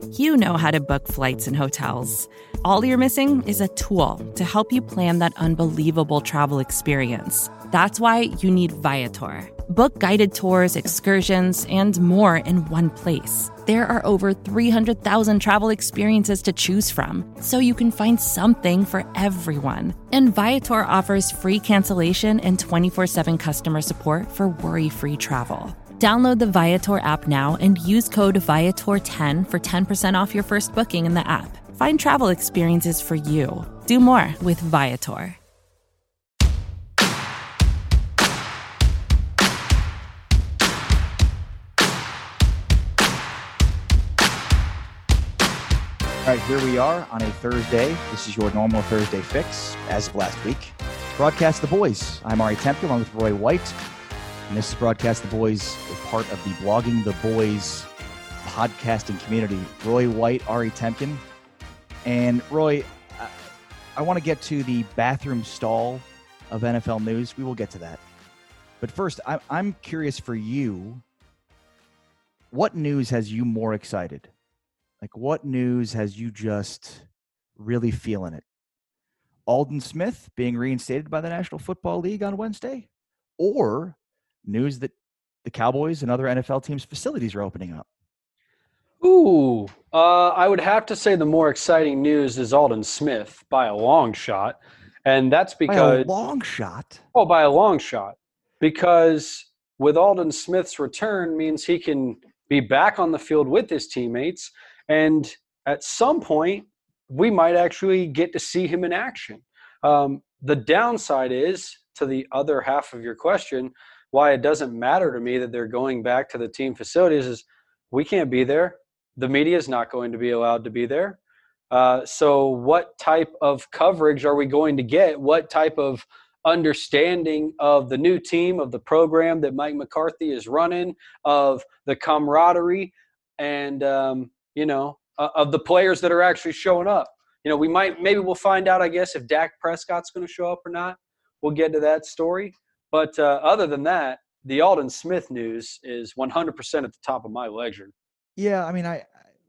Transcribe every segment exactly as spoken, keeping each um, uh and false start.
You know how to book flights and hotels. All you're missing is a tool to help you plan that unbelievable travel experience. That's why you need Viator. Book guided tours, excursions, and more in one place. There are over three hundred thousand travel experiences to choose from, so you can find something for everyone. And Viator offers free cancellation and twenty-four seven customer support for worry-free travel. Download the Viator app now and use code Viator ten for ten percent off your first booking in the app. Find travel experiences for you. Do more with Viator. All right, here we are on a Thursday. This is your normal Thursday fix, as of last week. Broadcast the Boys. I'm Ari Tempe, along with Roy White. And this is Broadcast the Boys, a part of the Blogging the Boys podcasting community. Roy White, Ari Temkin. And Roy, I, I want to get to the bathroom stall of N F L news. We will get to that. But first, I, I'm curious for you, what news has you more excited? Like, what news has you just really feeling it? Aldon Smith being reinstated by the National Football League on Wednesday? Or news that the Cowboys and other N F L teams' facilities are opening up? Ooh, uh, I would have to say the more exciting news is Aldon Smith by a long shot. And that's because – By a long shot? Oh, by a long shot. Because with Aldon Smith's return means he can be back on the field with his teammates. And at some point, we might actually get to see him in action. Um, the downside is, to the other half of your question, why it doesn't matter to me that they're going back to the team facilities is we can't be there. The media is not going to be allowed to be there. Uh, so what type of coverage are we going to get? What type of understanding of the new team, of the program that Mike McCarthy is running, of the camaraderie, and um, – you know, uh, of the players that are actually showing up. You know, we might, maybe we'll find out, I guess, if Dak Prescott's going to show up or not. We'll get to that story. But uh, other than that, the Aldon Smith news is one hundred percent at the top of my ledger. Yeah, I mean, I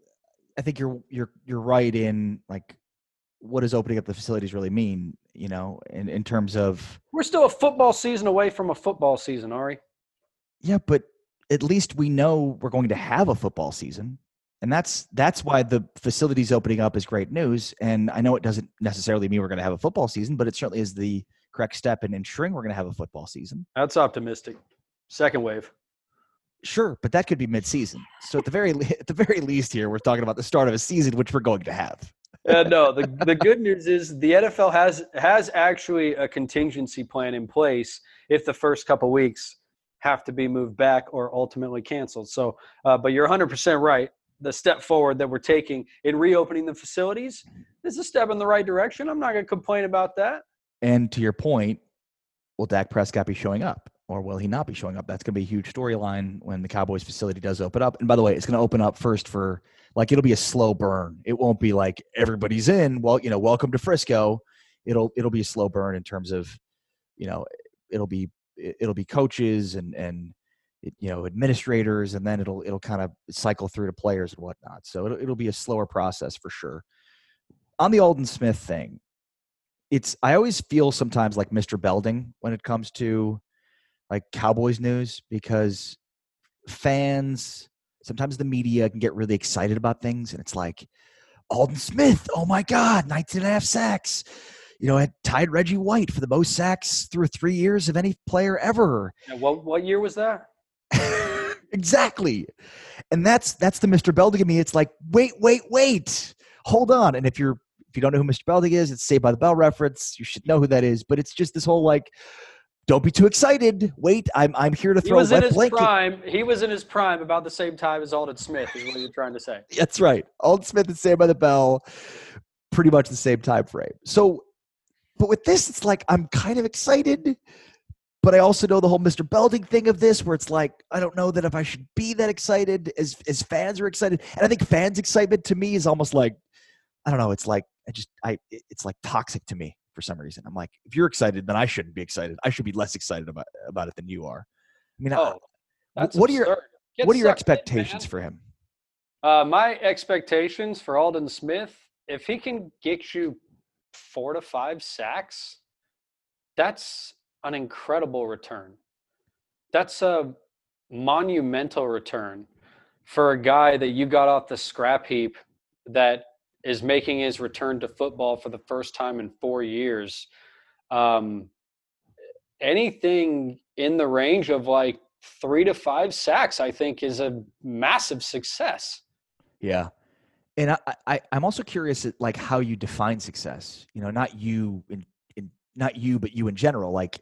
I think you're you're you're right in, like, what does opening up the facilities really mean, you know, in, in terms of – We're still a football season away from a football season, Ari. Yeah, but at least we know we're going to have a football season. And that's that's why the facilities opening up is great news. And I know it doesn't necessarily mean we're going to have a football season, but it certainly is the correct step in ensuring we're going to have a football season. That's optimistic. Second wave. Sure, but that could be mid-season. So at the very at the very least here, we're talking about the start of a season, which we're going to have. uh, no, the the good news is the N F L has has actually a contingency plan in place if the first couple weeks have to be moved back or ultimately canceled. So, uh, but you're one hundred percent right. The step forward that we're taking in reopening the facilities is a step in the right direction. I'm not going to complain about that. And to your point, will Dak Prescott be showing up or will he not be showing up? That's going to be a huge storyline when the Cowboys facility does open up. And by the way, it's going to open up first for, like, it'll be a slow burn. It won't be like everybody's in. Well, you know, welcome to Frisco. It'll, it'll be a slow burn in terms of, you know, it'll be, it'll be coaches and, and, you know, administrators, and then it'll it'll kind of cycle through to players and whatnot. So it'll, it'll be a slower process for sure. On the Aldon Smith thing, it's I always feel sometimes like Mister Belding when it comes to, like, Cowboys news, because fans, sometimes the media can get really excited about things, and it's like, Aldon Smith, oh my God, nineteen and a half sacks. You know, it tied Reggie White for the most sacks through three years of any player ever. And what what year was that? Exactly. And that's that's the Mister Belding in me. It's like, wait, wait, wait. Hold on. And if you're if you don't know who Mister Belding is, it's Saved by the Bell reference. You should know who that is. But it's just this whole, like, don't be too excited. Wait, I'm I'm here to throw he was a wet in his blanket. Prime. He was in his prime about the same time as Aldon Smith, is what you're trying to say. That's right. Aldon Smith and Saved by the Bell, pretty much the same time frame. So, but with this, it's like I'm kind of excited. But I also know the whole Mister Belding thing of this, where it's like, I don't know that if I should be that excited as as fans are excited. And I think fans' excitement to me is almost like, I don't know, it's like, I just, I, it's like toxic to me for some reason. I'm like, if you're excited, then I shouldn't be excited. I should be less excited about, about it than you are. I mean, Oh, I, that's what are your, absurd. Get what are your sucked in, expectations man. for him? Uh, my expectations for Aldon Smith, if he can get you four to five sacks, that's an incredible return. That's a monumental return for a guy that you got off the scrap heap that is making his return to football for the first time in four years. Um, anything in the range of like three to five sacks, I think, is a massive success. Yeah. And I, I, I'm also curious at like how you define success, you know, not you in, in not you, but you in general. Like,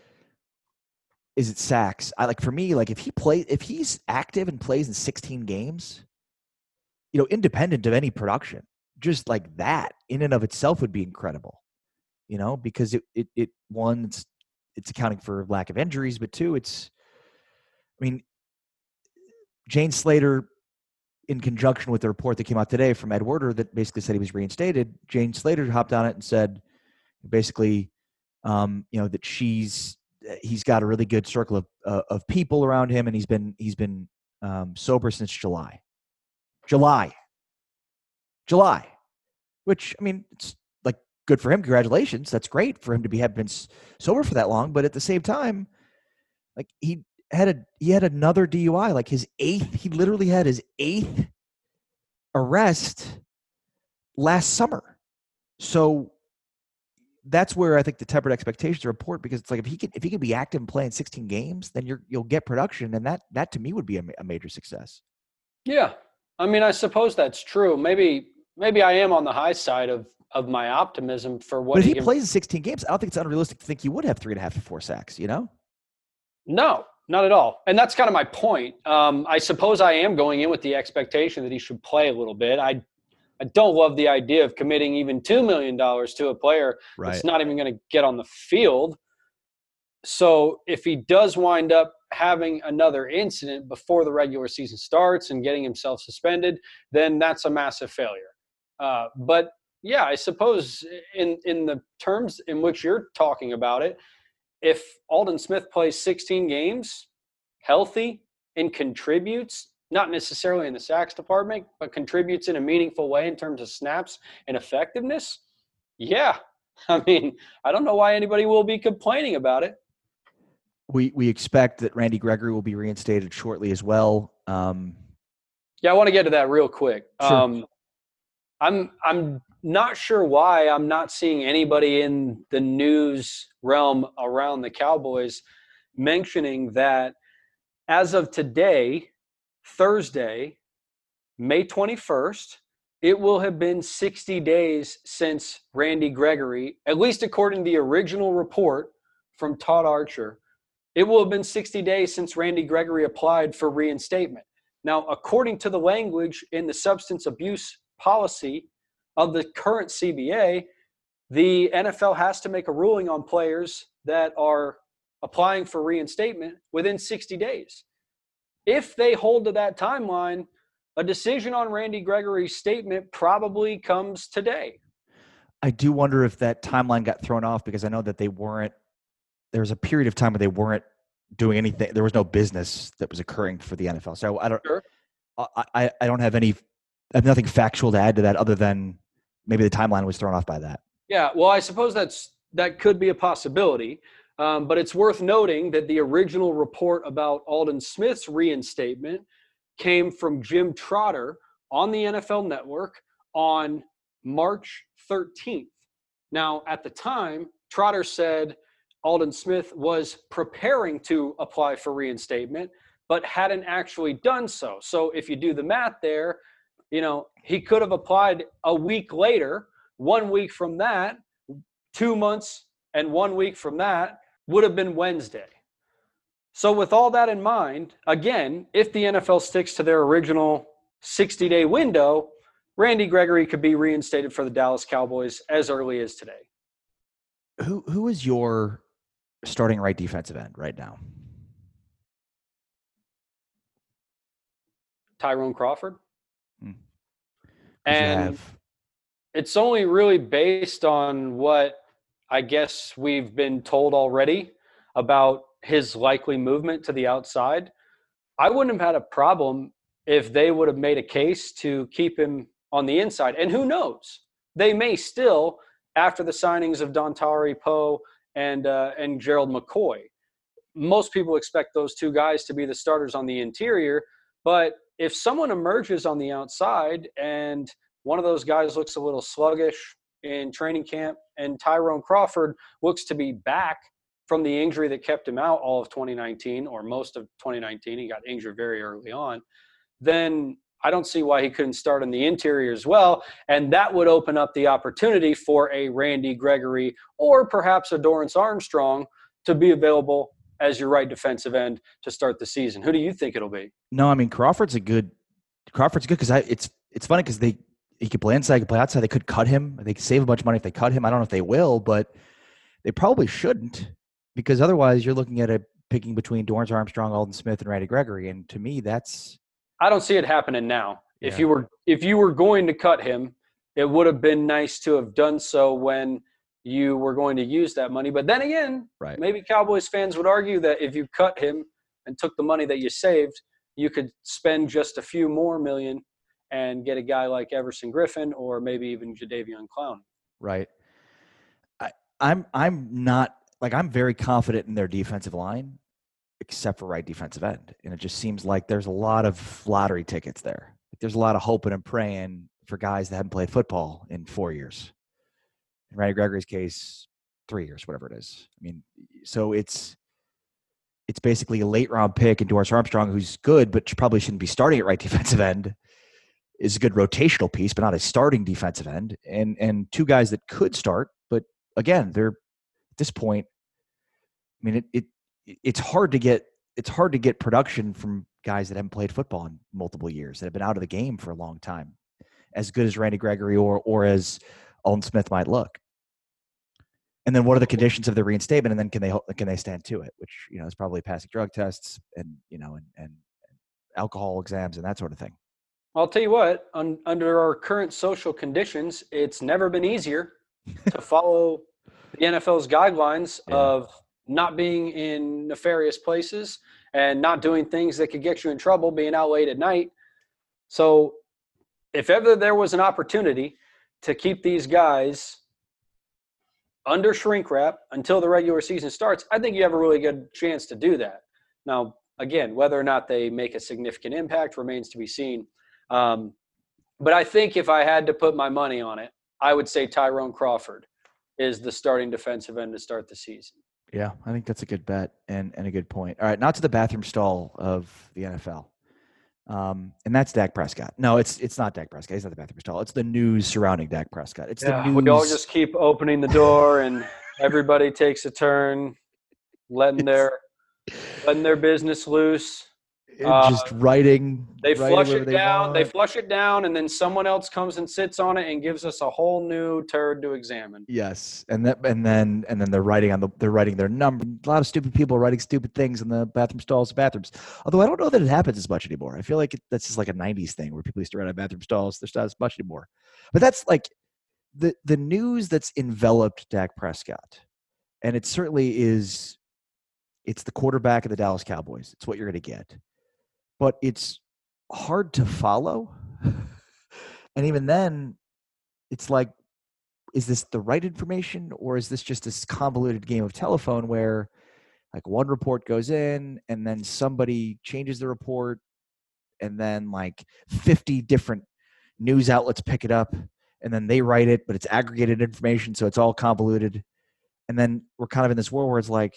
is it sacks? I like, for me, like if he plays, if he's active and plays in sixteen games, you know, independent of any production, just like that in and of itself would be incredible, you know, because it, it, it one, it's, it's accounting for lack of injuries, but two, it's, I mean, Jane Slater, in conjunction with the report that came out today from Ed Werder that basically said he was reinstated, Jane Slater hopped on it and said basically, um, you know, that she's, he's got a really good circle of, uh, of people around him. And he's been, he's been um, sober since July, July, July, which, I mean, it's like good for him. Congratulations. That's great for him to be, have been sober for that long. But at the same time, like he, had a he had another D U I, like his eighth. He literally had his eighth arrest last summer. So that's where I think the tempered expectations report, because it's like if he can if he can be active and playing sixteen games, then you're you'll get production, and that that to me would be a, a major success. Yeah, I mean, I suppose that's true. Maybe maybe I am on the high side of of my optimism for what. But if he, he plays in sixteen games, I don't think it's unrealistic to think he would have three and a half to four sacks. You know? No. Not at all. And that's kind of my point. Um, I suppose I am going in with the expectation that he should play a little bit. I I don't love the idea of committing even two million dollars to a player right. that's not even going to get on the field. So if he does wind up having another incident before the regular season starts and getting himself suspended, then that's a massive failure. Uh, but, yeah, I suppose in, in the terms in which you're talking about it, if Aldon Smith plays sixteen games, healthy, and contributes, not necessarily in the sacks department, but contributes in a meaningful way in terms of snaps and effectiveness, yeah. I mean, I don't know why anybody will be complaining about it. We we expect that Randy Gregory will be reinstated shortly as well. Um, yeah, I want to get to that real quick. Sure. Um, I'm I'm not sure why I'm not seeing anybody in the news realm around the Cowboys mentioning that as of today, Thursday, May twenty-first, it will have been sixty days since Randy Gregory, at least according to the original report from Todd Archer, it will have been sixty days since Randy Gregory applied for reinstatement. Now, according to the language in the substance abuse policy of the current C B A, the N F L has to make a ruling on players that are applying for reinstatement within sixty days. If they hold to that timeline, a decision on Randy Gregory's statement probably comes today. I do wonder if that timeline got thrown off because I know that they weren't, there was a period of time where they weren't doing anything. There was no business that was occurring for the N F L. So I don't, Sure. I, I, I don't have any, I have nothing factual to add to that other than maybe the timeline was thrown off by that. Yeah, well, I suppose that's that could be a possibility. Um, but it's worth noting that the original report about Aldon Smith's reinstatement came from Jim Trotter on the N F L Network on March thirteenth. Now, at the time, Trotter said Aldon Smith was preparing to apply for reinstatement, but hadn't actually done so. So if you do the math there, you know, he could have applied a week later, one week from that, two months and one week from that would have been Wednesday. So with all that in mind, again, if the N F L sticks to their original sixty-day window, Randy Gregory could be reinstated for the Dallas Cowboys as early as today. Who who is your starting right defensive end right now? Tyrone Crawford. Hmm. And have... it's only really based on what I guess we've been told already about his likely movement to the outside. I wouldn't have had a problem if they would have made a case to keep him on the inside. And who knows? They may still, after the signings of Dontari Poe and uh, and Gerald McCoy. Most people expect those two guys to be the starters on the interior. But if someone emerges on the outside and one of those guys looks a little sluggish in training camp and Tyrone Crawford looks to be back from the injury that kept him out all of twenty nineteen or most of twenty nineteen, he got injured very early on, then I don't see why he couldn't start in the interior as well. And that would open up the opportunity for a Randy Gregory or perhaps a Dorrance Armstrong to be available as your right defensive end to start the season. Who do you think it'll be? No, I mean, Crawford's a good – Crawford's good because it's it's funny because they he could play inside, he could play outside. They could cut him. They could save a bunch of money if they cut him. I don't know if they will, but they probably shouldn't because otherwise you're looking at a picking between Dorrance Armstrong, Aldon Smith, and Randy Gregory. And to me, that's – I don't see it happening now. Yeah. If you were if you were going to cut him, it would have been nice to have done so when you were going to use that money. But then again, right. maybe Cowboys fans would argue that if you cut him and took the money that you saved, you could spend just a few more million and get a guy like Everson Griffin or maybe even Jadeveon Clowney. Right. I, I'm I'm not like I'm very confident in their defensive line, except for right defensive end, and it just seems like there's a lot of lottery tickets there. There's a lot of hoping and praying for guys that haven't played football in four years. In Randy Gregory's case, three years, whatever it is. I mean, so it's it's basically a late round pick, and Dorrance Armstrong, who's good, but probably shouldn't be starting at right defensive end, is a good rotational piece, but not a starting defensive end. And and two guys that could start, but again, they're at this point. I mean, it it it's hard to get it's hard to get production from guys that haven't played football in multiple years, that have been out of the game for a long time, as good as Randy Gregory or or as Aldon Smith might look. And then what are the conditions of the reinstatement? And then can they can they stand to it? Which, you know, is probably passing drug tests and, you know, and, and alcohol exams and that sort of thing. I'll tell you what, un, under our current social conditions, it's never been easier to follow the N F L's guidelines yeah. of not being in nefarious places and not doing things that could get you in trouble, being out late at night. So if ever there was an opportunity to keep these guys under shrink wrap until the regular season starts, I think you have a really good chance to do that. Now, again, whether or not they make a significant impact remains to be seen. Um, but I think if I had to put my money on it, I would say Tyrone Crawford is the starting defensive end to start the season. Yeah, I think that's a good bet and, and a good point. All right, not to the bathroom stall of the N F L. Um, and that's Dak Prescott. No, it's it's not Dak Prescott. He's not the bathroom stall. It's the news surrounding Dak Prescott. It's yeah, the news. We all just keep opening the door and everybody takes a turn, letting their letting their business loose. Uh, just writing. They writing flush it they down. want. They flush it down, and then someone else comes and sits on it and gives us a whole new turd to examine. Yes, and that, and then and then they're writing on the they're writing their number. A lot of stupid people writing stupid things in the bathroom stalls, bathrooms. Although I don't know that it happens as much anymore. I feel like it, that's just like a nineties thing where people used to write on bathroom stalls. There's not as much anymore. But that's like the the news that's enveloped Dak Prescott, and it certainly is. It's the quarterback of the Dallas Cowboys. It's what you're going to get. But it's hard to follow. And even then, it's like, is this the right information or is this just this convoluted game of telephone where like one report goes in and then somebody changes the report and then like fifty different news outlets pick it up and then they write it, but it's aggregated information, so it's all convoluted. And then we're kind of in this world where it's like,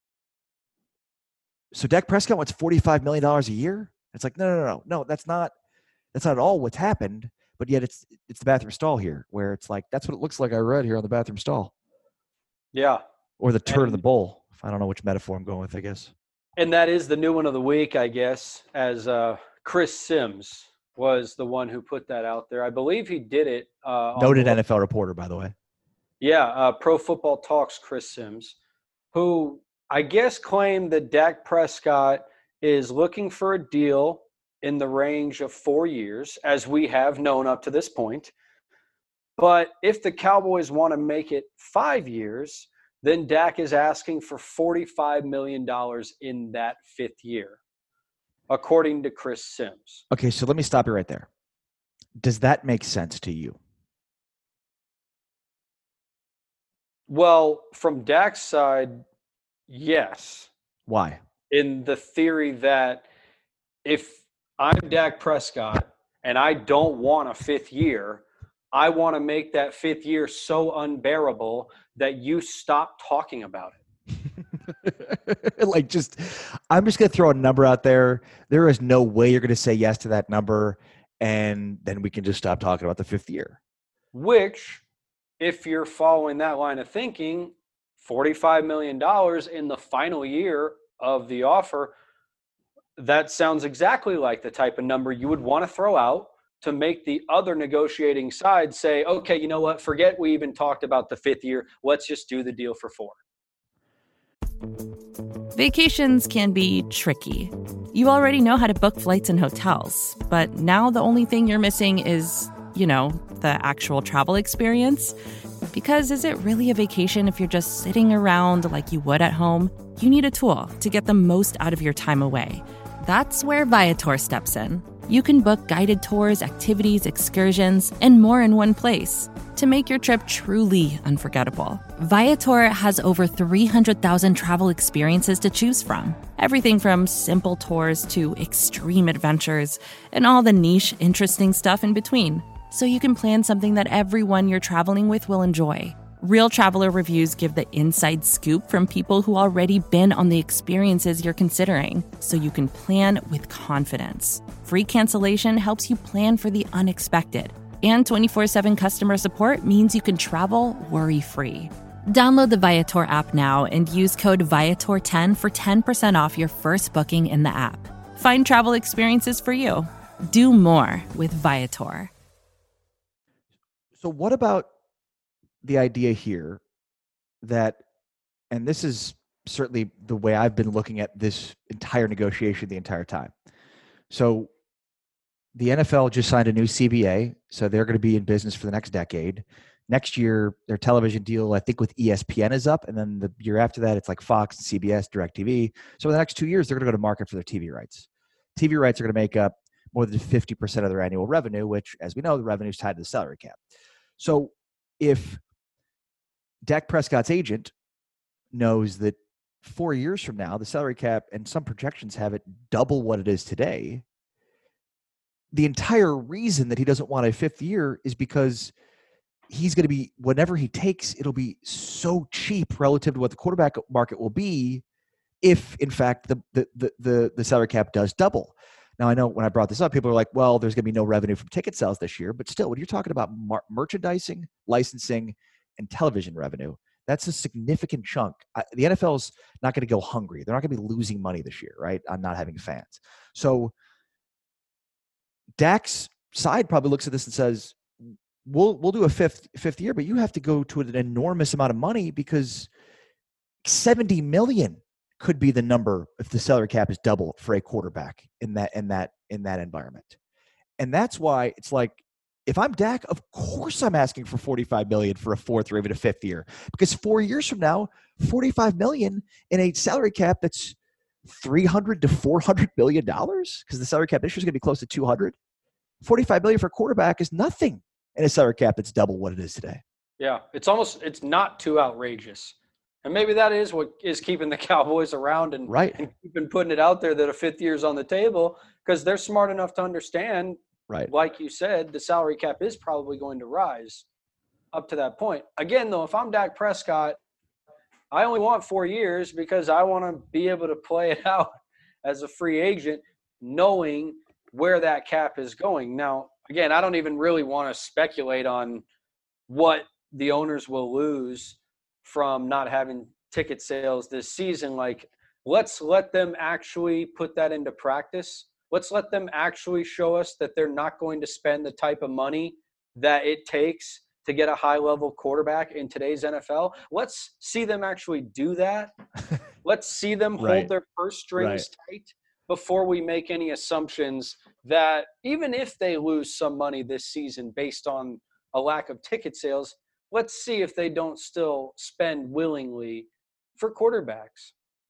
so Dak Prescott wants forty-five million dollars a year? It's like, no, no, no, no, no, that's not, that's not at all what's happened. But yet it's, it's the bathroom stall here where it's like, that's what it looks like I read here on the bathroom stall. Yeah. Or the turd and, in the bowl. I don't know which metaphor I'm going with, I guess. And that is the new one of the week, I guess, as uh, Chris Sims was the one who put that out there. I believe he did it. Uh, Noted the, N F L reporter, by the way. Yeah. Uh, Pro Football Talks Chris Sims, who I guess claimed that Dak Prescott is looking for a deal in the range of four years, as we have known up to this point. But if the Cowboys want to make it five years, then Dak is asking for forty-five million dollars in that fifth year. according to Chris Sims. Okay, so let me stop you right there. Does that make sense to you? Well, from Dak's side, yes. Why? In the theory that if I'm Dak Prescott and I don't want a fifth year, I want to make that fifth year so unbearable that you stop talking about it. Like, just, I'm just going to throw a number out there. There is no way you're going to say yes to that number, and then we can just stop talking about the fifth year. Which, if you're following that line of thinking, forty-five million dollars in the final year of the offer, that sounds exactly like the type of number you would want to throw out to make the other negotiating side say, okay, you know what, forget we even talked about the fifth year. Let's just do the deal for four. Vacations can be tricky. You already know how to book flights and hotels, but now the only thing you're missing is, you know, the actual travel experience. Because is it really a vacation if you're just sitting around like you would at home? You need a tool to get the most out of your time away. That's where Viator steps in. You can book guided tours, activities, excursions, and more in one place to make your trip truly unforgettable. Viator has over three hundred thousand travel experiences to choose from. Everything from simple tours to extreme adventures and all the niche, interesting stuff in between. So you can plan something that everyone you're traveling with will enjoy. Real traveler reviews give the inside scoop from people who already been on the experiences you're considering, so you can plan with confidence. Free cancellation helps you plan for the unexpected. And twenty-four seven customer support means you can travel worry-free. Download the Viator app now and use code Viator ten for ten percent off your first booking in the app. Find travel experiences for you. Do more with Viator. So what about the idea here that, and this is certainly the way I've been looking at this entire negotiation the entire time. So the N F L just signed a new C B A, so they're going to be in business for the next decade. Next year, their television deal, I think with E S P N is up, and then the year after that, it's like Fox, C B S, DirecTV. So in the next two years, they're going to go to market for their T V rights. T V rights are going to make up more than fifty percent of their annual revenue, which, as we know, the revenue is tied to the salary cap. So if Dak Prescott's agent knows that four years from now, the salary cap, and some projections have it double what it is today, the entire reason that he doesn't want a fifth year is because he's going to be, whenever he takes, it'll be so cheap relative to what the quarterback market will be if, in fact, the the the the, the salary cap does double. Now, I know when I brought this up, people are like, well, there's going to be no revenue from ticket sales this year. But still, when you're talking about mar- merchandising, licensing, and television revenue, that's a significant chunk. I, the N F L's not going to go hungry. They're not going to be losing money this year, right, on not having fans. So Dak's side probably looks at this and says, we'll we'll do a fifth fifth year, but you have to go to an enormous amount of money because seventy million could be the number if the salary cap is double for a quarterback in that in that in that environment. And that's why it's like, if I'm Dak, of course I'm asking for forty-five million dollars for a fourth or even a fifth year, because four years from now, forty-five million dollars in a salary cap that's three hundred to four hundred million dollars, because the salary cap this year is going to be close to two hundred. forty-five million dollars for a quarterback is nothing in a salary cap that's double what it is today. Yeah, it's almost, it's not too outrageous. And maybe that is what is keeping the Cowboys around and, right. and keeping putting it out there that a fifth year is on the table, because they're smart enough to understand, right, like you said, the salary cap is probably going to rise up to that point. Again, though, if I'm Dak Prescott, I only want four years because I want to be able to play it out as a free agent, knowing where that cap is going. Now, again, I don't even really want to speculate on what the owners will lose from not having ticket sales this season. Like, let's let them actually put that into practice. Let's let them actually show us that they're not going to spend the type of money that it takes to get a high-level quarterback in today's N F L. Let's see them actually do that. Let's see them hold right. their purse strings right. tight before we make any assumptions that even if they lose some money this season based on a lack of ticket sales, let's see if they don't still spend willingly for quarterbacks.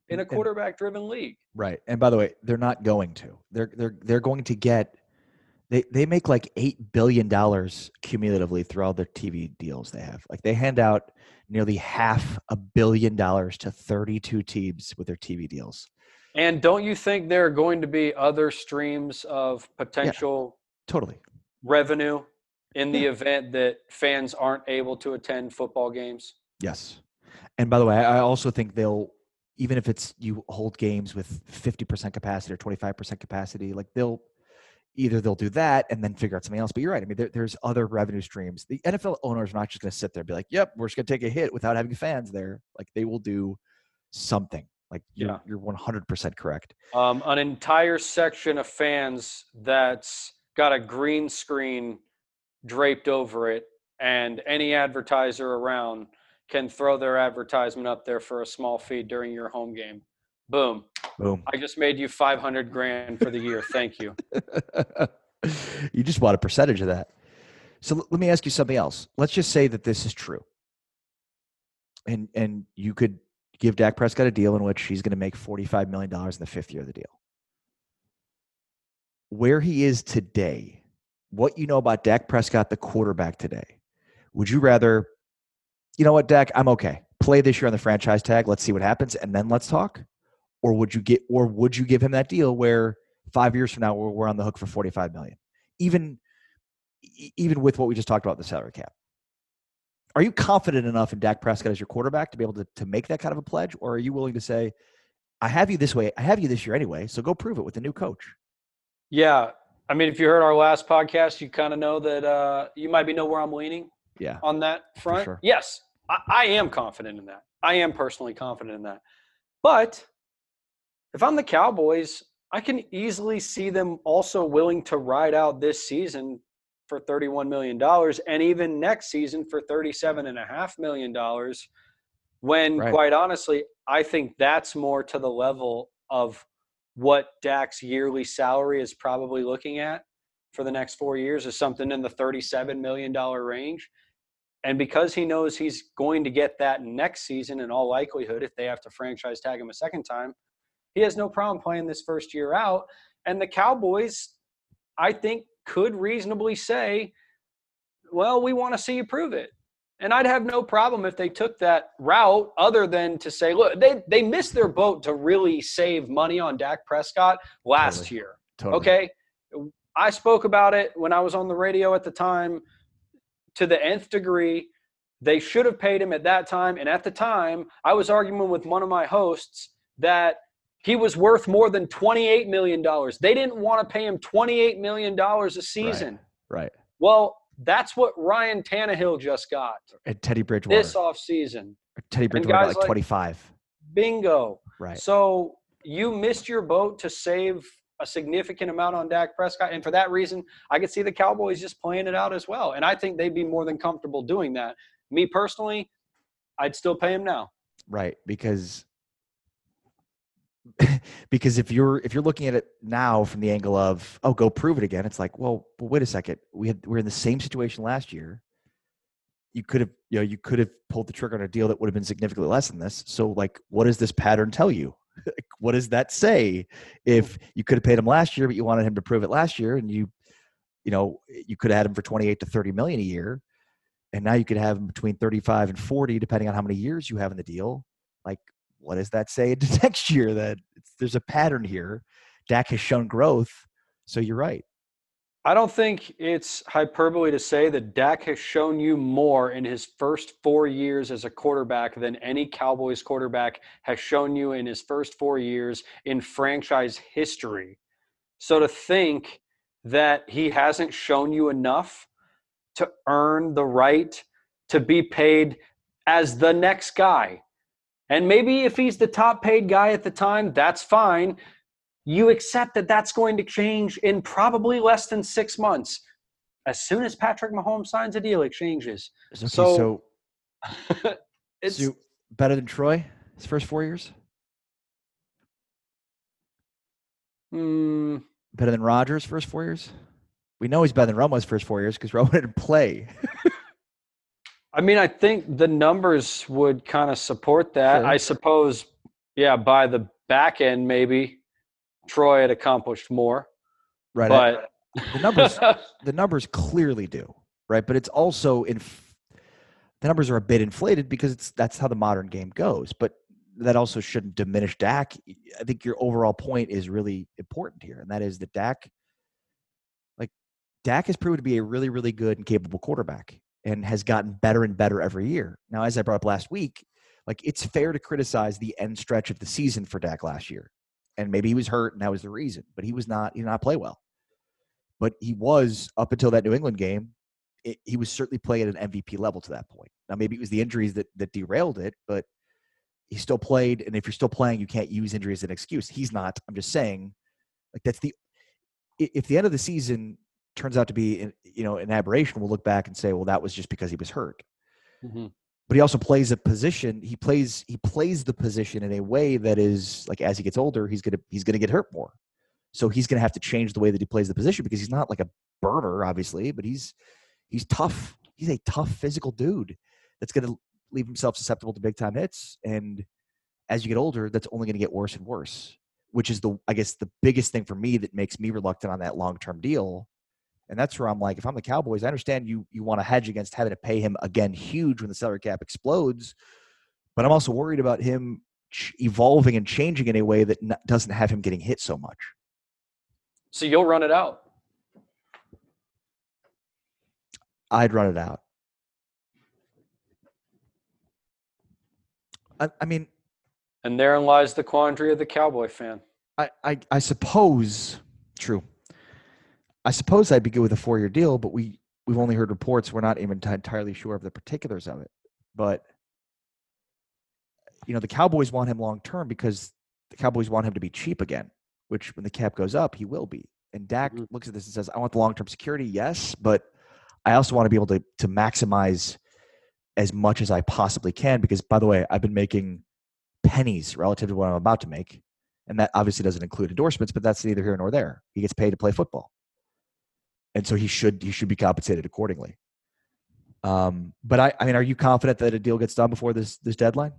in a quarterback-driven league. Right. And by the way, they're not going to. They're they're they're going to get they they make like eight billion dollars cumulatively through all their T V deals they have. Like they hand out nearly half a billion dollars to thirty-two teams with their T V deals. And don't you think there are going to be other streams of potential yeah, totally revenue in the yeah. event that fans aren't able to attend football games? Yes. And by the way, I also think they'll, even if it's you hold games with fifty percent capacity or twenty-five percent capacity, like they'll either they'll do that and then figure out something else. But you're right. I mean, there, there's other revenue streams. The N F L owners are not just going to sit there and be like, yep, we're just going to take a hit without having fans there. Like they will do something. Like you're, yeah. you're one hundred percent correct. Um, an entire section of fans that's got a green screen draped over it, and any advertiser around can throw their advertisement up there for a small fee during your home game. Boom. Boom. I just made you five hundred grand for the year. Thank you. You just want a percentage of that. So l- let me ask you something else. Let's just say that this is true. And and you could give Dak Prescott a deal in which he's going to make forty-five million dollars in the fifth year of the deal. Where he is today, what you know about Dak Prescott, the quarterback today, would you rather, you know what, Dak, I'm okay. Play this year on the franchise tag. Let's see what happens, and then let's talk. Or would you get, or would you give him that deal where five years from now we're, we're on the hook for forty-five million dollars, even even with what we just talked about the salary cap? Are you confident enough in Dak Prescott as your quarterback to be able to, to make that kind of a pledge? Or are you willing to say, I have you this way, I have you this year anyway, so go prove it with the new coach? Yeah. I mean, if you heard our last podcast, you kind of know that uh, you might be know where I'm leaning yeah, on that front. Sure. Yes, I, I am confident in that. I am personally confident in that. But if I'm the Cowboys, I can easily see them also willing to ride out this season for thirty-one million dollars and even next season for thirty-seven point five million dollars when, right. quite honestly, I think that's more to the level of what Dak's yearly salary is probably looking at for the next four years is something in the thirty-seven million dollars range. And because he knows he's going to get that next season in all likelihood, if they have to franchise tag him a second time, he has no problem playing this first year out. And the Cowboys, I think, could reasonably say, well, we want to see you prove it. And I'd have no problem if they took that route other than to say, look, they, they missed their boat to really save money on Dak Prescott last totally. year. Totally. Okay. I spoke about it when I was on the radio at the time to the nth degree. They should have paid him at that time. And at the time, I was arguing with one of my hosts that he was worth more than twenty-eight million dollars. They didn't want to pay him twenty-eight million dollars a season. Right. right. Well, that's what Ryan Tannehill just got. And Teddy Bridgewater. This offseason. Teddy Bridgewater got like, like twenty-five. Bingo. Right. So you missed your boat to save a significant amount on Dak Prescott. And for that reason, I could see the Cowboys just playing it out as well. And I think they'd be more than comfortable doing that. Me personally, I'd still pay him now. Right. Because because if you're if you're looking at it now from the angle of, oh, go prove it again, it's like, well, but wait a second. We had we're in the same situation last year. You could have, you know, you could have pulled the trigger on a deal that would have been significantly less than this. So like, what does this pattern tell you? What does that say? If you could have paid him last year, but you wanted him to prove it last year, and you, you know, you could have had him for twenty-eight to thirty million a year, and now you could have him between thirty-five and forty, depending on how many years you have in the deal. Like, what does that say into next year? That it's, there's a pattern here. Dak has shown growth, so you're right. I don't think it's hyperbole to say that Dak has shown you more in his first four years as a quarterback than any Cowboys quarterback has shown you in his first four years in franchise history. So to think that he hasn't shown you enough to earn the right to be paid as the next guy, and maybe if he's the top paid guy at the time, that's fine. You accept that that's going to change in probably less than six months. As soon as Patrick Mahomes signs a deal, it changes. Okay, so so it's so better than Troy his first four years? Mm, better than Rodgers' first four years? We know he's better than Romo's first four years because Romo didn't play. I mean, I think the numbers would kind of support that. Sure. I suppose Yeah, by the back end, maybe Troy had accomplished more. Right. But I, the numbers, the numbers clearly do. Right. But it's also in the numbers are a bit inflated because it's that's how the modern game goes. But that also shouldn't diminish Dak. I think your overall point is really important here, and that is that Dak, like Dak, has proven to be a really, really good and capable quarterback, and has gotten better and better every year. Now, as I brought up last week, like it's fair to criticize the end stretch of the season for Dak last year, and maybe he was hurt, and that was the reason. But he was not. He did not play well. But he was up until that New England game. It, he was certainly playing at an M V P level to that point. Now, maybe it was the injuries that that derailed it, but he still played. And if you're still playing, you can't use injury as an excuse. He's not. I'm just saying, like that's the. If the end of the season turns out to be, you know, an aberration, we'll look back and say, well, that was just because he was hurt. Mm-hmm. But he also plays a position. He plays. He plays the position in a way that is like as he gets older, he's gonna he's gonna get hurt more. So he's gonna have to change the way that he plays the position because he's not like a burner, obviously, but he's. He's tough. He's a tough physical dude that's going to leave himself susceptible to big time hits. And as you get older, that's only going to get worse and worse, which is the, I guess, the biggest thing for me that makes me reluctant on that long-term deal. And that's where I'm like, if I'm the Cowboys, I understand you, you want to hedge against having to pay him again huge when the salary cap explodes. But I'm also worried about him evolving and changing in a way that n- doesn't have him getting hit so much. So you'll run it out. I'd run it out. I, I mean, and therein lies the quandary of the Cowboy fan. I, I, I suppose, true. I suppose I'd be good with a four-year deal, but we we've only heard reports. We're not even t- entirely sure of the particulars of it. But you know, the Cowboys want him long term because the Cowboys want him to be cheap again. Which, when the cap goes up, he will be. And Dak mm-hmm. looks at this and says, "I want the long-term security, yes, but." I also want to be able to to maximize as much as I possibly can because, by the way, I've been making pennies relative to what I'm about to make. And that obviously doesn't include endorsements, but that's neither here nor there. He gets paid to play football. And so he should he should be compensated accordingly. Um, but, I, I mean, are you confident that a deal gets done before this this deadline?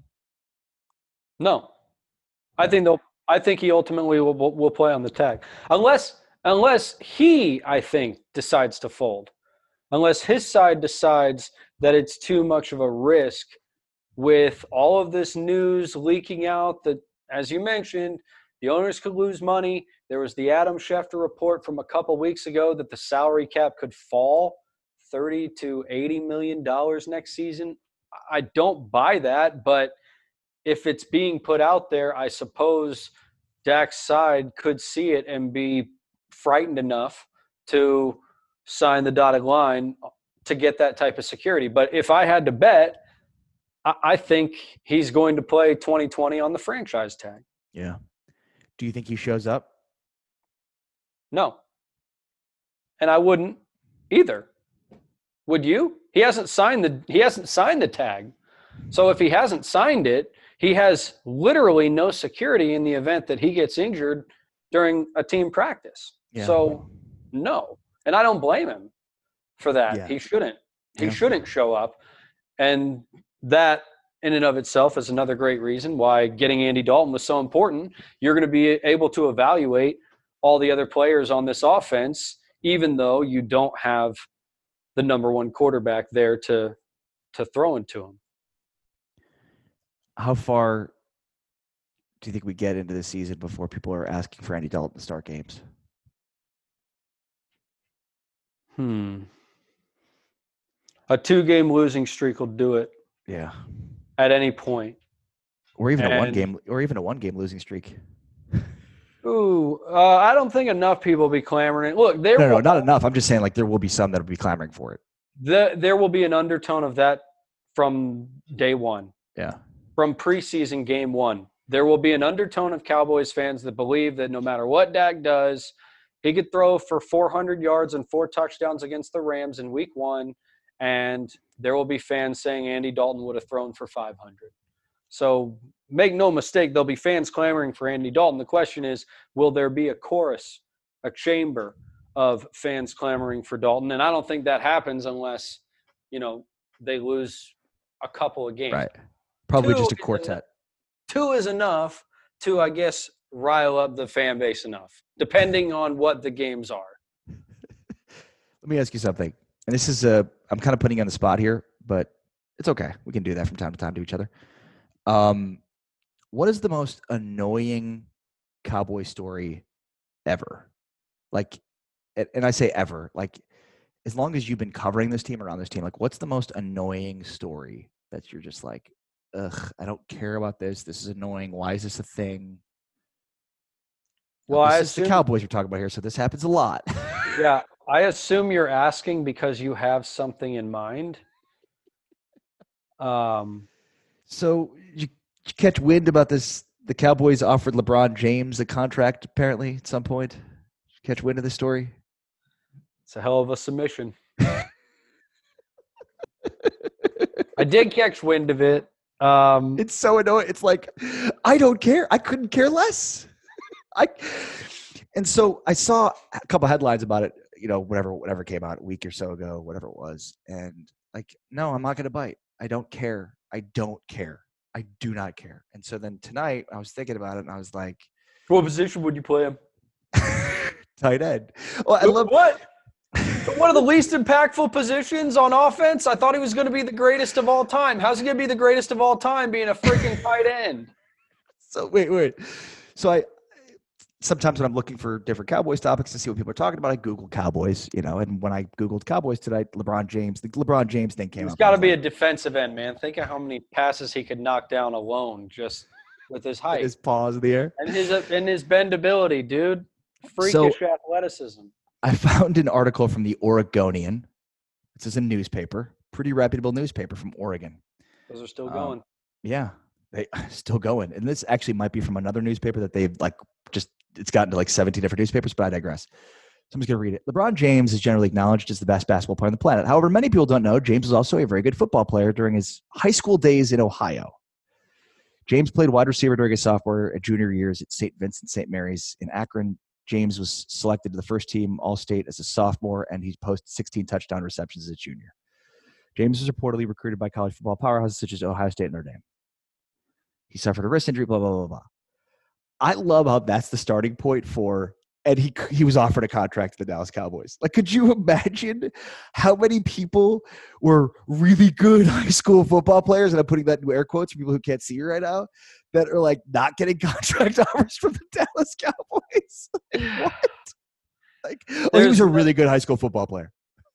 No. I think they'll. I think he ultimately will, will, will play on the tag. Unless, unless he, I think, decides to fold. Unless his side decides that it's too much of a risk with all of this news leaking out that, as you mentioned, the owners could lose money. There was the Adam Schefter report from a couple weeks ago that the salary cap could fall thirty to eighty million dollars next season. I don't buy that, but if it's being put out there, I suppose Dak's side could see it and be frightened enough to – sign the dotted line to get that type of security. But if I had to bet, I, I think he's going to play twenty twenty on the franchise tag. Yeah. Do you think he shows up? No. And I wouldn't either. Would you? He hasn't signed the he hasn't signed the tag. So if he hasn't signed it, he has literally no security in the event that he gets injured during a team practice. Yeah. So no. And I don't blame him for that. Yeah. He shouldn't. He yeah. shouldn't show up. And that in and of itself is another great reason why getting Andy Dalton was so important. You're going to be able to evaluate all the other players on this offense, even though you don't have the number one quarterback there to to throw into him. How far do you think we get into the season before people are asking for Andy Dalton to start games? Hmm. A two-game losing streak will do it. Yeah. At any point. Or even and, a one game, or even a one-game losing streak. Ooh, uh, I don't think enough people will be clamoring. Look, there. No, will, no, not enough. I'm just saying, like, there will be some that will be clamoring for it. The, there will be an undertone of that from day one. Yeah. From preseason game one, there will be an undertone of Cowboys fans that believe that no matter what Dak does, he could throw for four hundred yards and four touchdowns against the Rams in week one, and there will be fans saying Andy Dalton would have thrown for five hundred. So make no mistake, there'll be fans clamoring for Andy Dalton. The question is, will there be a chorus, a chamber of fans clamoring for Dalton? And I don't think that happens unless, you know, they lose a couple of games. Right. Probably Two, just a quartet. two is enough to, I guess, rile up the fan base enough, depending on what the games are. Let me ask you something. And this is a, I'm kind of putting you on the spot here, but it's okay. We can do that from time to time to each other. Um, what is the most annoying Cowboy story ever? Like, and I say ever, like, as long as you've been covering this team around this team, like, what's the most annoying story that you're just like, ugh, I don't care about this. This is annoying. Why is this a thing? Well, this I is assume, the Cowboys you're talking about here, so this happens a lot. Yeah, I assume you're asking because you have something in mind. Um, so you, you catch wind about this? The Cowboys offered LeBron James a contract apparently at some point. Did you catch wind of this story? It's a hell of a submission. I did catch wind of it. Um, it's so annoying. It's like, I don't care. I couldn't care less. I and so I saw a couple headlines about it. You know, whatever, whatever came out a week or so ago, whatever it was, and like, no, I'm not going to bite. I don't care. I don't care. I do not care. And so then tonight, I was thinking about it, and I was like, what position would you play him? Tight end. Well, I love what. One of the least impactful positions on offense. I thought he was going to be the greatest of all time. How's he going to be the greatest of all time being a freaking tight end? So wait, wait. So I sometimes when I'm looking for different Cowboys topics to see what people are talking about, I Google Cowboys, you know, and when I Googled Cowboys tonight, LeBron James, the LeBron James thing came He's up. He's got to be like, a defensive end, man. Think of how many passes he could knock down alone just with his height. His paws in the air. And his, and his bendability, dude. Freakish so, athleticism. I found an article from the Oregonian. This is a newspaper, pretty reputable newspaper from Oregon. Those are still going. Um, yeah, they still going. And this actually might be from another newspaper that they've like just, it's gotten to like seventeen different newspapers, but I digress. So I'm just going to read it. LeBron James is generally acknowledged as the best basketball player on the planet. However, many people don't know James was also a very good football player during his high school days in Ohio. James played wide receiver during his sophomore and junior years at Saint Vincent Saint Mary's in Akron. James was selected to the first team All-State as a sophomore, and he posted sixteen touchdown receptions as a junior. James was reportedly recruited by college football powerhouses such as Ohio State and Notre Dame. He suffered a wrist injury, blah, blah, blah, blah. I love how that's the starting point for, and he he was offered a contract to the Dallas Cowboys. Like, could you imagine how many people were really good high school football players, and I'm putting that in air quotes for people who can't see you right now, that are like not getting contract offers from the Dallas Cowboys? Like, what? Like, oh, he was a really good high school football player.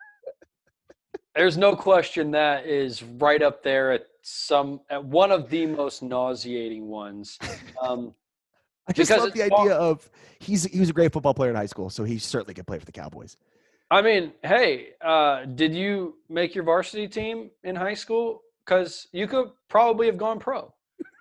There's no question that is right up there at some at one of the most nauseating ones. Um, I just love the idea of he's he was a great football player in high school, so he certainly can play for the Cowboys. I mean, hey, uh, did you make your varsity team in high school? Because you could probably have gone pro.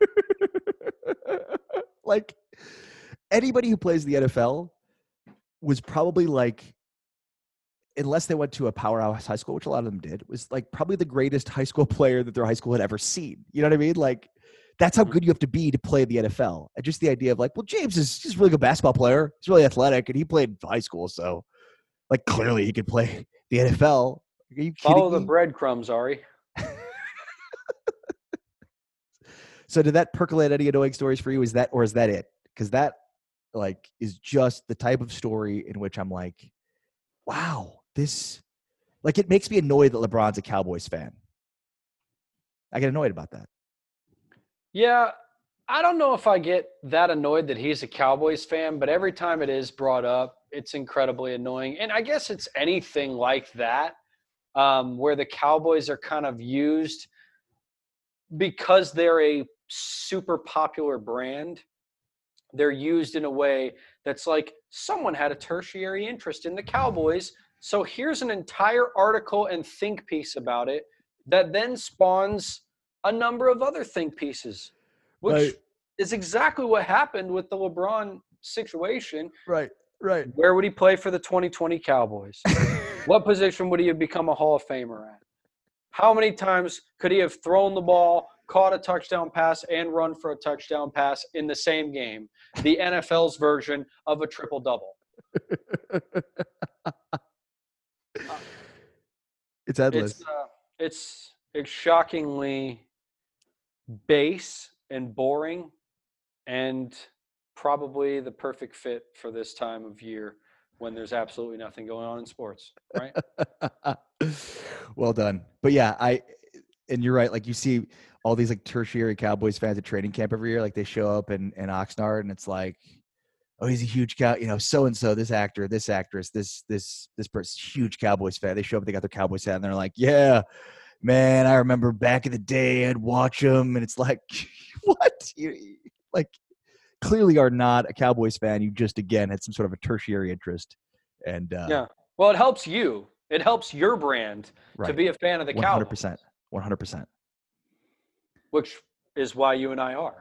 Like, anybody who plays the N F L was probably like, unless they went to a powerhouse high school, which a lot of them did, was like probably the greatest high school player that their high school had ever seen. You know what I mean? Like, that's how good you have to be to play the N F L. And just the idea of like, well, James is just a really good basketball player. He's really athletic, and he played high school, so like clearly he could play the N F L. Are you kidding Follow me? the breadcrumbs, Ari. So did that percolate any annoying stories for you? Is that, or is that it? Because that like is just the type of story in which I'm like, wow, this, like, it makes me annoyed that LeBron's a Cowboys fan. I get annoyed about that. Yeah, I don't know if I get that annoyed that he's a Cowboys fan, but every time it is brought up, it's incredibly annoying. And I guess it's anything like that, um, where the Cowboys are kind of used because they're a super popular brand. They're used in a way that's like, someone had a tertiary interest in the Cowboys, so here's an entire article and think piece about it that then spawns a number of other think pieces, which right. is exactly what happened with the LeBron situation. Right, right. Where would he play for the twenty twenty Cowboys? What position would he have become a Hall of Famer at? How many times could he have thrown the ball, caught a touchdown pass, and run for a touchdown pass in the same game? The N F L's version of a triple-double. It's endless. It's, uh, it's, it's shockingly base and boring and probably the perfect fit for this time of year when there's absolutely nothing going on in sports, right? Well done. But yeah, I, and you're right. Like you see all these like tertiary Cowboys fans at training camp every year. Like they show up in, in Oxnard and it's like, oh, he's a huge cow, you know, so-and-so, this actor, this actress, this, this, this person, huge Cowboys fan. They show up, they got their Cowboys hat and they're like, yeah, man, I remember back in the day I'd watch them. And it's like, what? You, like clearly are not a Cowboys fan. You just, again, had some sort of a tertiary interest. And uh, yeah, well, it helps you. It helps your brand right. to be a fan of the Cowboys. one hundred percent. one hundred percent. Which is why you and I are.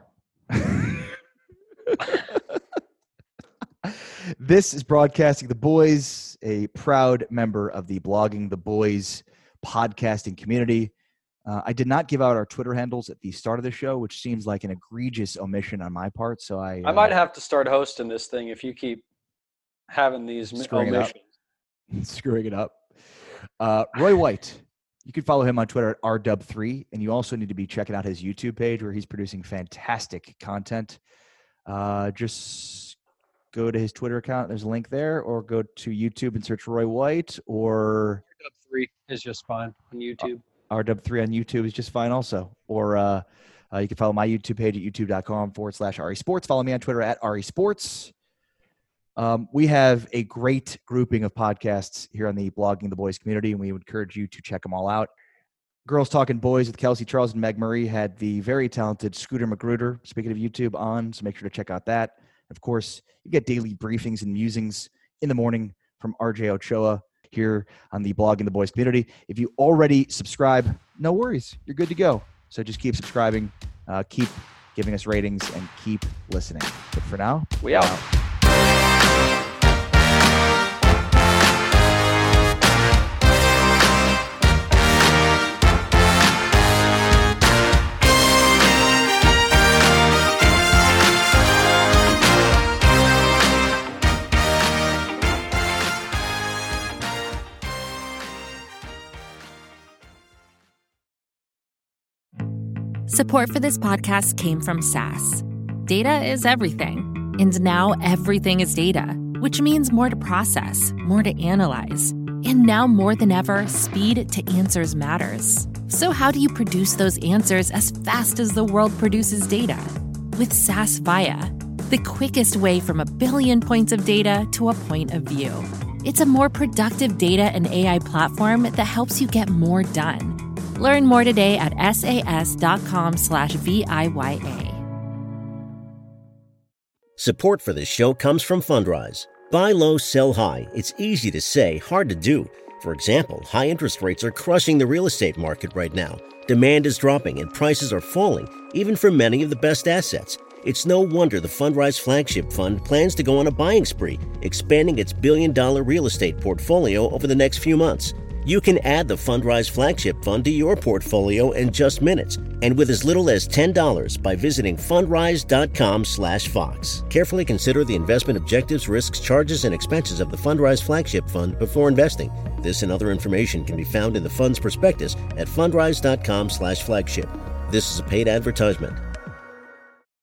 This is Broadcasting the Boys, a proud member of the Blogging the Boys podcasting community. Uh, I did not give out our Twitter handles at the start of the show, which seems like an egregious omission on my part. So I, I uh, might have to start hosting this thing if you keep having these screwing omissions. it up. Screwing it up. Uh, Roy White, you can follow him on Twitter at R dub three, and you also need to be checking out his YouTube page where he's producing fantastic content. Uh, just go to his Twitter account. There's a link there, or go to YouTube and search Roy White, or R dub three is just fine on YouTube. R dub three on YouTube is just fine also. Or uh, uh, you can follow my YouTube page at youtube.com forward slash RE Sports. Follow me on Twitter at RE Sports. Um, we have a great grouping of podcasts here on the Blogging the Boys community, and we would encourage you to check them all out. Girls Talking Boys with Kelsey Charles and Meg Murray had the very talented Scooter Magruder, speaking of YouTube, on, so make sure to check out that. Of course, you get daily briefings and musings in the morning from R J Ochoa here on the Blogging the Boys community. If you already subscribe, no worries. You're good to go. So just keep subscribing, uh, keep giving us ratings, and keep listening. But for now, we out. out. Support for this podcast came from S A S. Data is everything, and now everything is data, which means more to process, more to analyze. And now more than ever, speed to answers matters. So how do you produce those answers as fast as the world produces data? With S A S Viya, the quickest way from a billion points of data to a point of view. It's a more productive data and A I platform that helps you get more done. Learn more today at sas.com slash V-I-Y-A. Support for this show comes from Fundrise. Buy low, sell high. It's easy to say, hard to do. For example, high interest rates are crushing the real estate market right now. Demand is dropping and prices are falling, even for many of the best assets. It's no wonder the Fundrise Flagship Fund plans to go on a buying spree, expanding its billion-dollar real estate portfolio over the next few months. You can add the Fundrise Flagship Fund to your portfolio in just minutes, and with as little as ten dollars by visiting fundrise.com slash Fox. Carefully consider the investment objectives, risks, charges, and expenses of the Fundrise Flagship Fund before investing. This and other information can be found in the fund's prospectus at fundrise.com slash flagship. This is a paid advertisement.